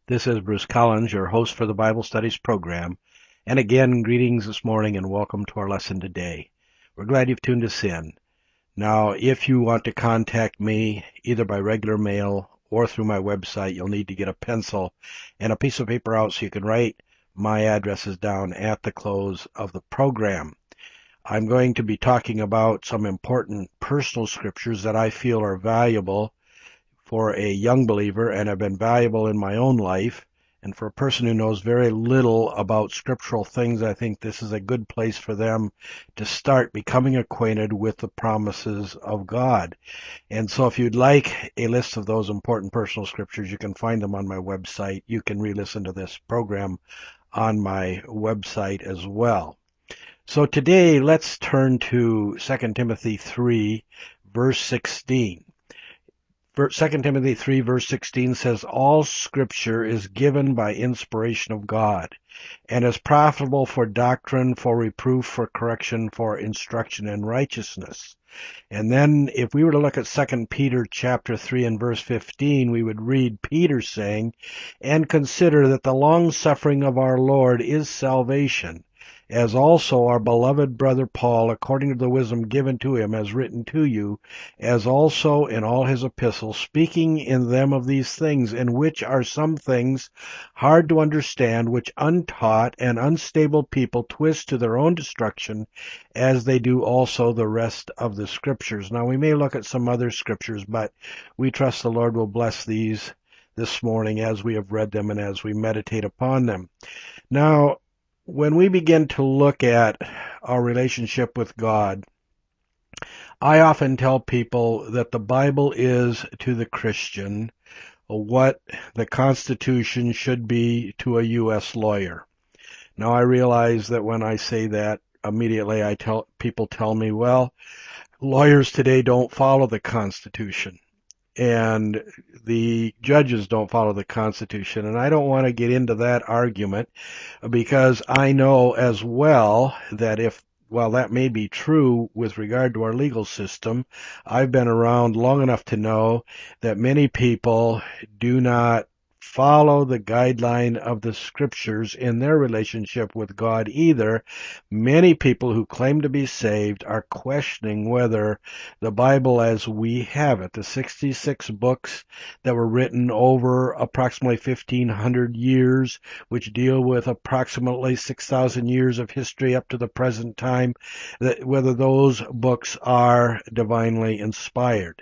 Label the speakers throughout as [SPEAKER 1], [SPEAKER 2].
[SPEAKER 1] This is Bruce Collins, your host for the Bible Studies program. And again, greetings this morning and welcome to our lesson today. We're glad you've tuned us in. Now, if you want to contact me either by regular mail or through my website, you'll need to get a pencil and a piece of paper out so you can write my addresses down at the close of the program. I'm going to be talking about some important personal scriptures that I feel are valuable for a young believer and have been valuable in my own life. And for a person who knows very little about scriptural things, I think this is a good place for them to start becoming acquainted with the promises of God. And so if you'd like a list of those important personal scriptures, you can find them on my website. You can re-listen to this program on my website as well. So today, let's turn to 2 Timothy 3, verse 16. 2 Timothy 3 verse 16 says, "All scripture is given by inspiration of God, and is profitable for doctrine, for reproof, for correction, for instruction in righteousness." And then if we were to look at 2 Peter chapter 3 and verse 15, we would read Peter saying, "And consider that the long suffering of our Lord is salvation, as also our beloved brother Paul, according to the wisdom given to him, has written to you, as also in all his epistles, speaking in them of these things, in which are some things hard to understand, which untaught and unstable people twist to their own destruction, as they do also the rest of the scriptures." Now we may look at some other scriptures, but we trust the Lord will bless these this morning as we have read them and as we meditate upon them. Now, when we begin to look at our relationship with God, I often tell people that the Bible is to the Christian what the Constitution should be to a U.S. lawyer. Now, I realize that when I say that, immediately people tell me, well, lawyers today don't follow the Constitution, and the judges don't follow the Constitution. And I don't want to get into that argument because I know as well that while that may be true with regard to our legal system, I've been around long enough to know that many people do not follow the guideline of the scriptures in their relationship with God either. Many people who claim to be saved are questioning whether the Bible as we have it, the 66 books that were written over approximately 1,500 years, which deal with approximately 6,000 years of history up to the present time, whether those books are divinely inspired.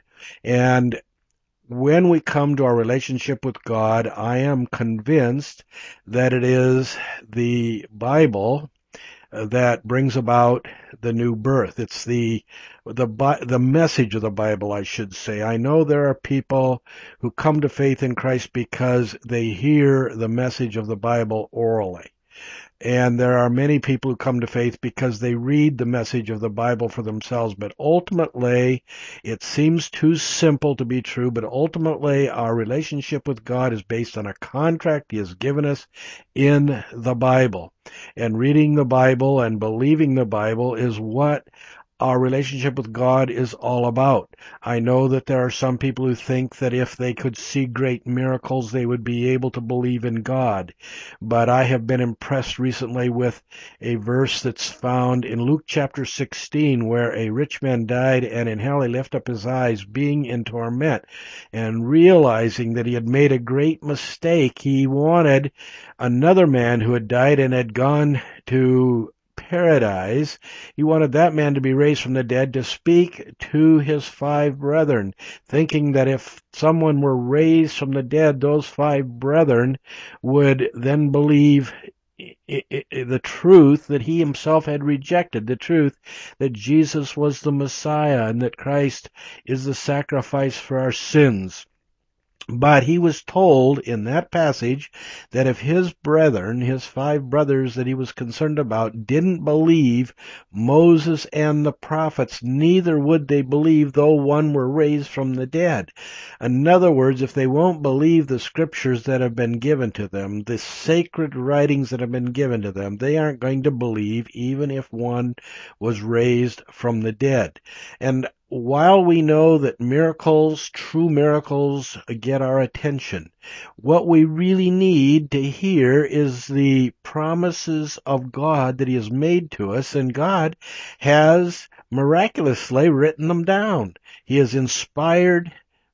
[SPEAKER 1] And when we come to our relationship with God, I am convinced that it is the Bible that brings about the new birth. It's the message of the Bible, I should say. I know there are people who come to faith in Christ because they hear the message of the Bible orally. And there are many people who come to faith because they read the message of the Bible for themselves. But ultimately, it seems too simple to be true, but ultimately our relationship with God is based on a contract He has given us in the Bible. And reading the Bible and believing the Bible is what our relationship with God is all about. I know that there are some people who think that if they could see great miracles, they would be able to believe in God. But I have been impressed recently with a verse that's found in Luke chapter 16, where a rich man died, and in hell he lifted up his eyes, being in torment, and realizing that he had made a great mistake. He wanted another man who had died and had gone to paradise. He wanted that man to be raised from the dead to speak to his 5 brethren, thinking that if someone were raised from the dead, those 5 brethren would then believe the truth that he himself had rejected, the truth that Jesus was the Messiah and that Christ is the sacrifice for our sins. But he was told in that passage that if his brethren, his 5 brothers that he was concerned about, didn't believe Moses and the prophets, neither would they believe though one were raised from the dead. In other words, if they won't believe the scriptures that have been given to them, the sacred writings that have been given to them, they aren't going to believe even if one was raised from the dead. And while we know that miracles, true miracles, get our attention, what we really need to hear is the promises of God that He has made to us, and God has miraculously written them down. He has inspired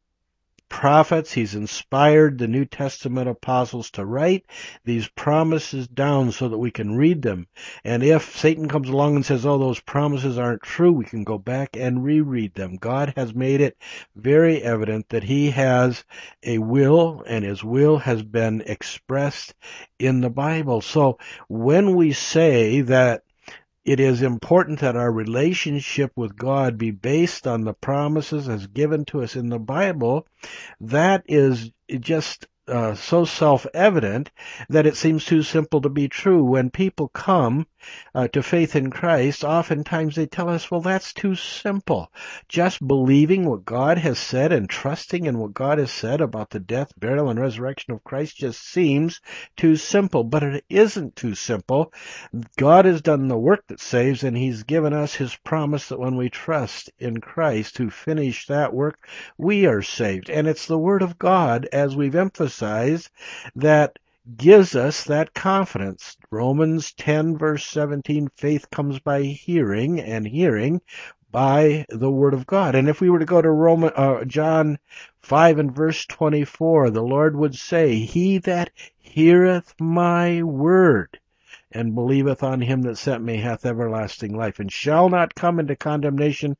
[SPEAKER 1] prophets, He's inspired the New Testament apostles to write these promises down so that we can read them. And if Satan comes along and says, oh, those promises aren't true, we can go back and reread them. God has made it very evident that He has a will, and His will has been expressed in the Bible. So when we say that it is important that our relationship with God be based on the promises as given to us in the Bible, that is just so self-evident that it seems too simple to be true. When people come to faith in Christ, oftentimes they tell us, well, that's too simple. Just believing what God has said and trusting in what God has said about the death, burial, and resurrection of Christ just seems too simple. But it isn't too simple. God has done the work that saves, and He's given us His promise that when we trust in Christ who finished that work, we are saved. And it's the Word of God, as we've emphasized, that gives us that confidence. Romans 10 verse 17, faith comes by hearing, and hearing by the Word of God. And if we were to go to John 5 and verse 24, the Lord would say, he that heareth my word and believeth on Him that sent me hath everlasting life, and shall not come into condemnation,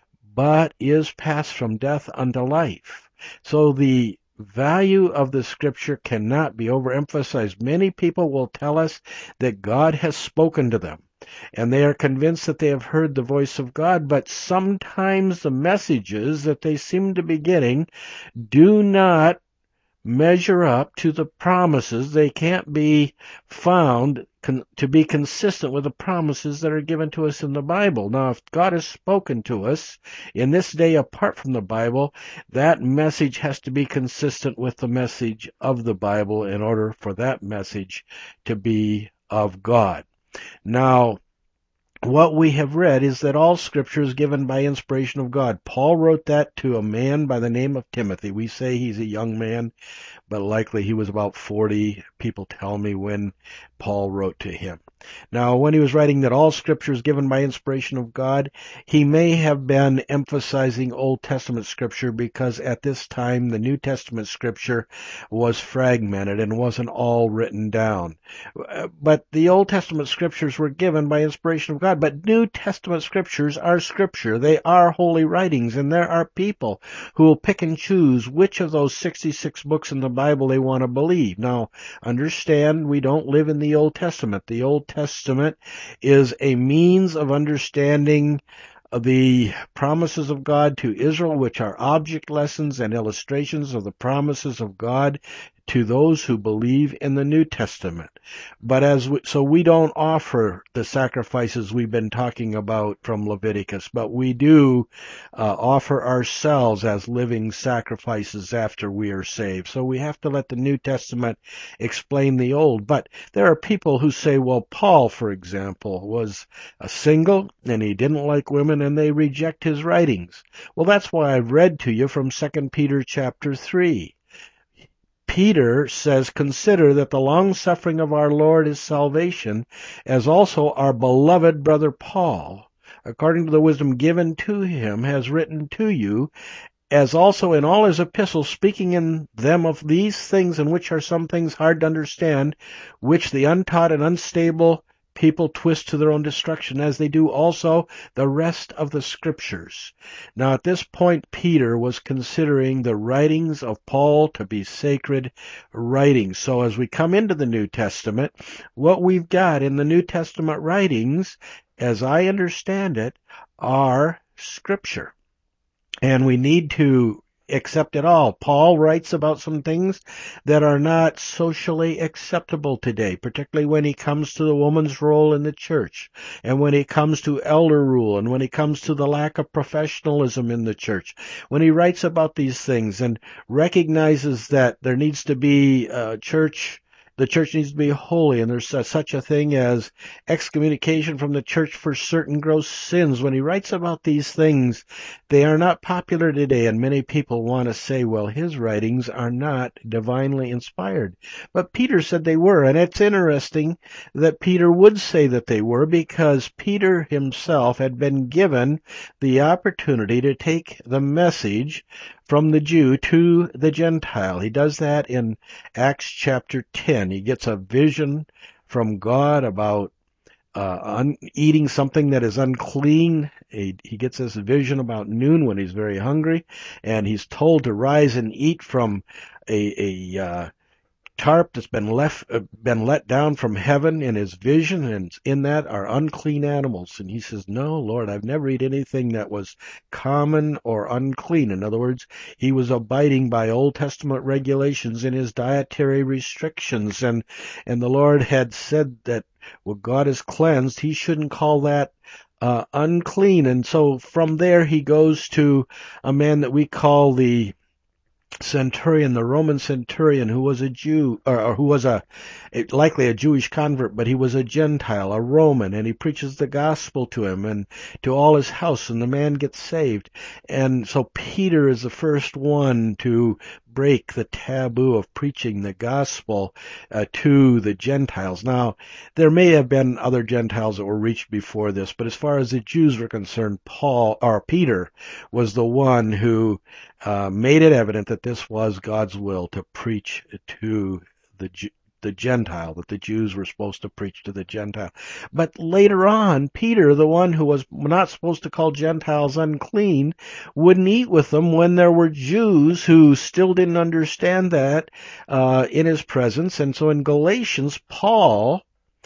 [SPEAKER 1] but is passed from death unto life. So the value of the Scripture cannot be overemphasized. Many people will tell us that God has spoken to them, and they are convinced that they have heard the voice of God, but sometimes the messages that they seem to be getting do not measure up to the promises. They can't be found to be consistent with the promises that are given to us in the Bible. Now, if God has spoken to us in this day apart from the Bible, that message has to be consistent with the message of the Bible in order for that message to be of God. Now, what we have read is that all Scripture is given by inspiration of God. Paul wrote that to a man by the name of Timothy. We say he's a young man, but likely he was about 40. People tell me when Paul wrote to him. Now, when he was writing that all Scripture is given by inspiration of God, he may have been emphasizing Old Testament Scripture because at this time the New Testament Scripture was fragmented and wasn't all written down. But the Old Testament Scriptures were given by inspiration of God. But New Testament Scriptures are Scripture. They are holy writings, and there are people who will pick and choose which of those 66 books in the Bible they want to believe. Now, understand, we don't live in the Old Testament. The Old Testament is a means of understanding the promises of God to Israel, which are object lessons and illustrations of the promises of God to those who believe in the New Testament. But so we don't offer the sacrifices we've been talking about from Leviticus, but we do offer ourselves as living sacrifices after we are saved. So we have to let the New Testament explain the Old. But there are people who say, well, Paul, for example, was a single and he didn't like women, and they reject his writings. Well, that's why I've read to you from 2 Peter chapter 3. Peter says, consider that the long-suffering of our Lord is salvation, as also our beloved brother Paul, according to the wisdom given to him, has written to you, as also in all his epistles, speaking in them of these things, in which are some things hard to understand, which the untaught and unstable people twist to their own destruction, as they do also the rest of the Scriptures. Now, at this point, Peter was considering the writings of Paul to be sacred writings. So as we come into the New Testament, what we've got in the New Testament writings, as I understand it, are Scripture. And we need to accept it all. Paul writes about some things that are not socially acceptable today, particularly when he comes to the woman's role in the church, and when he comes to elder rule, and when he comes to the lack of professionalism in the church. When he writes about these things and recognizes that there needs to be church The church needs to be holy, and there's such a thing as excommunication from the church for certain gross sins. When he writes about these things, they are not popular today, and many people want to say, well, his writings are not divinely inspired. But Peter said they were, and it's interesting that Peter would say that they were, because Peter himself had been given the opportunity to take the message from the Jew to the Gentile. He does that in Acts chapter 10. He gets a vision from God about eating something that is unclean. He gets this vision about noon when he's very hungry, and he's told to rise and eat from a tarp that's been let down from heaven in his vision, and in that are unclean animals. And he says, no, Lord, I've never eaten anything that was common or unclean. In other words, he was abiding by Old Testament regulations in his dietary restrictions, and the Lord had said that what God has cleansed, he shouldn't call that unclean. And so from there he goes to a man that we call the centurion, the Roman centurion, who was a Jew, or who was likely a Jewish convert, but he was a Gentile, a Roman, and he preaches the gospel to him and to all his house, and the man gets saved. And so Peter is the first one to break the taboo of preaching the gospel to the Gentiles. Now, there may have been other Gentiles that were reached before this, but as far as the Jews were concerned, Peter was the one who made it evident that this was God's will to preach to the Gentile, that the Jews were supposed to preach to the Gentile. But later on, Peter, the one who was not supposed to call Gentiles unclean, wouldn't eat with them when there were Jews who still didn't understand that in his presence. And so in Galatians, Paul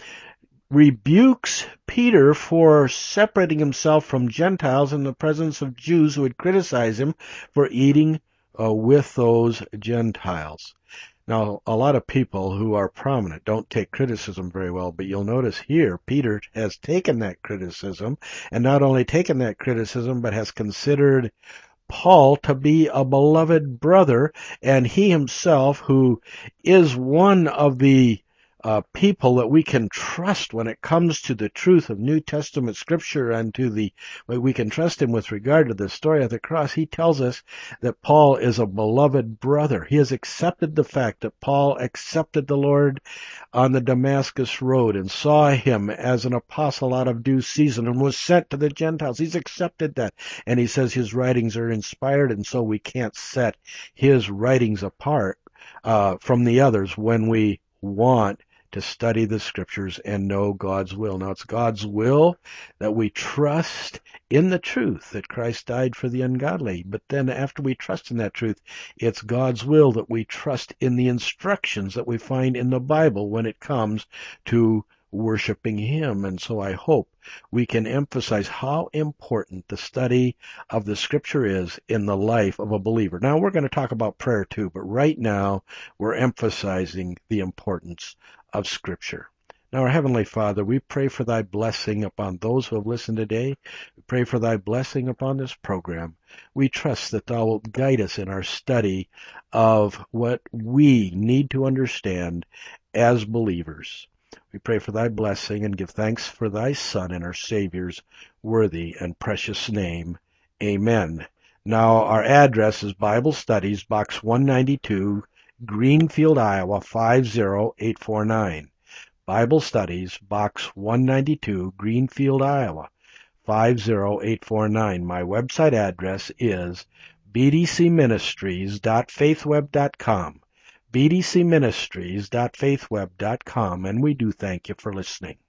[SPEAKER 1] rebukes Peter for separating himself from Gentiles in the presence of Jews who would criticize him for eating with those Gentiles. Now, a lot of people who are prominent don't take criticism very well, but you'll notice here Peter has taken that criticism, and not only taken that criticism, but has considered Paul to be a beloved brother, and he himself, who is one of the people that we can trust when it comes to the truth of New Testament Scripture, and we can trust him with regard to the story of the cross. He tells us that Paul is a beloved brother. He has accepted the fact that Paul accepted the Lord on the Damascus Road and saw him as an apostle out of due season and was sent to the Gentiles. He's accepted that, and he says his writings are inspired, and so we can't set his writings apart from the others when we want to study the Scriptures and know God's will. Now, it's God's will that we trust in the truth that Christ died for the ungodly. But then after we trust in that truth, it's God's will that we trust in the instructions that we find in the Bible when it comes to worshiping Him. And so I hope we can emphasize how important the study of the Scripture is in the life of a believer. Now, we're going to talk about prayer too, but right now we're emphasizing the importance of Scripture. Now, our Heavenly Father, we pray for Thy blessing upon those who have listened today. We pray for Thy blessing upon this program. We trust that Thou wilt guide us in our study of what we need to understand as believers. We pray for Thy blessing and give thanks for Thy Son and our Savior's worthy and precious name. Amen. Now, our address is Bible Studies, Box 192, Greenfield, Iowa 50849. Bible Studies, Box 192, Greenfield, Iowa 50849. My website address is bdcministries.faithweb.com. bdcministries.faithweb.com, and we do thank you for listening.